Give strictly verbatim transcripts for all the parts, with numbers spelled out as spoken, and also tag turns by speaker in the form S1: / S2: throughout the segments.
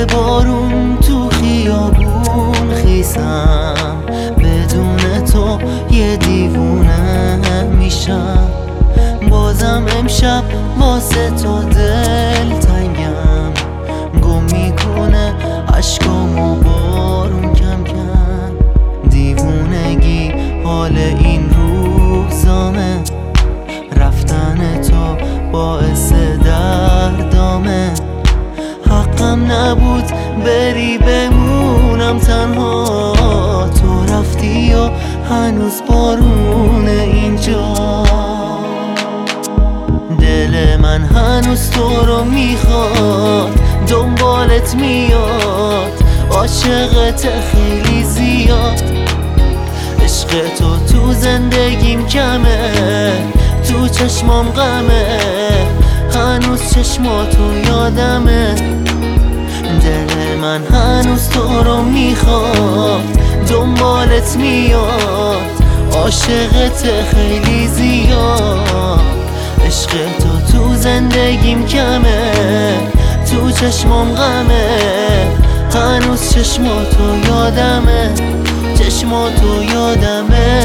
S1: مثل بارون تو خیابون خیسم، بدون تو یه دیوونه میشم. بازم امشب واسه تو دل تنگم، گم میکنه عشقامو بارون کم کم. دیوونگی حال این روزامه، رفتن تو باعث دردامه. حقم نبود بری بمونم تنها، تو رفتی و هنوز بارونه اینجا. دل من هنوز تو رو میخواد، دنبالت میاد، عاشقت خیلی زیاد. عشق تو تو زندگیم کمه، تو چشمام غمه، هنوز چشماتو یادمه. دل من هنوز تو رو میخواد، دنبالت میاد، عاشقت خیلی زیاد. عشق تو تو زندگیم کمه، تو چشمام غمه، هنوز چشماتو یادمه، چشماتو یادمه.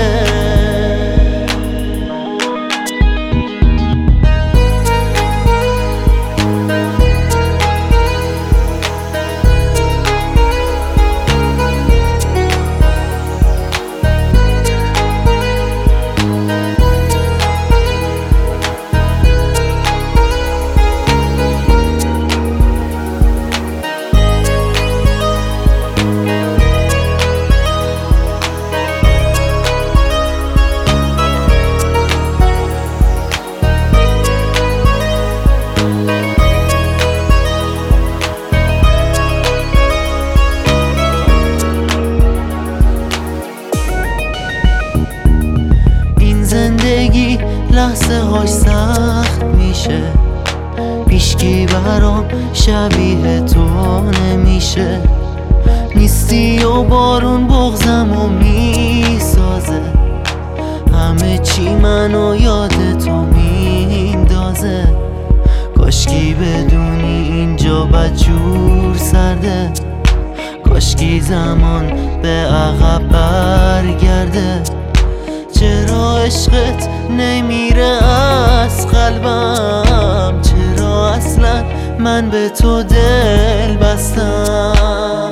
S1: زندگی لحظه هاش سخت میشه، پیشکی برام شبیه تو نمیشه. نیستی و بارون بغضمو میسازه، همه چی منو یاد تو میندازه. کاشکی بدونی اینجا بدجور سرده، کاشکی زمان به عقب برگرده. چرا عشقت نمیره از قلبم، چرا اصلا من به تو دل بستم.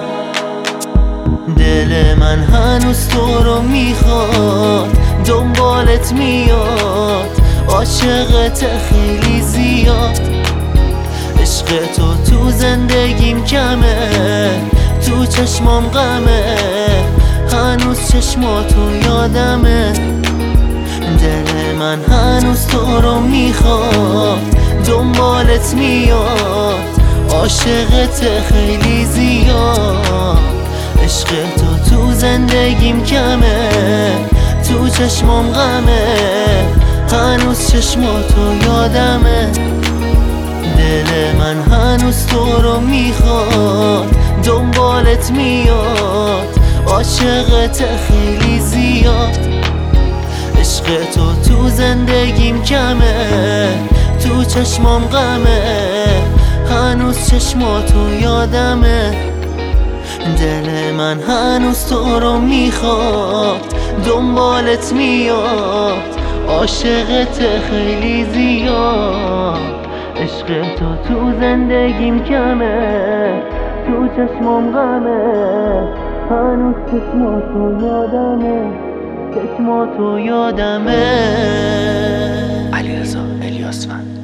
S1: دل من هنوز تو رو میخواد، دنبالت میاد، عاشقت خیلی زیاد. عشق تو تو زندگیم کمه، تو چشمام غمه، هنوز چشماتو یادمه. دل من هنوز تو رو میخواد، دنبالت میاد، عاشقت خیلی زیاد. عشق تو تو زندگیم کمه، تو چشمام غمه، هنوز چشماتو یادمه. دل من هنوز تو رو میخواد، دنبالت میاد، عاشقت خیلی زیاد. عشق تو تو زندگیم کمه، تو چشمام غمه، هنوز چشماتو یادمه. دل من هنوز تو رو میخواد، دنبالت میاد، عاشقت خیلی زیاد. عشق تو تو زندگیم کمه، تو چشمام غمه، هنوز چشماتو یادمه، چشماتو یادمه.
S2: علیرضا الیاسفند.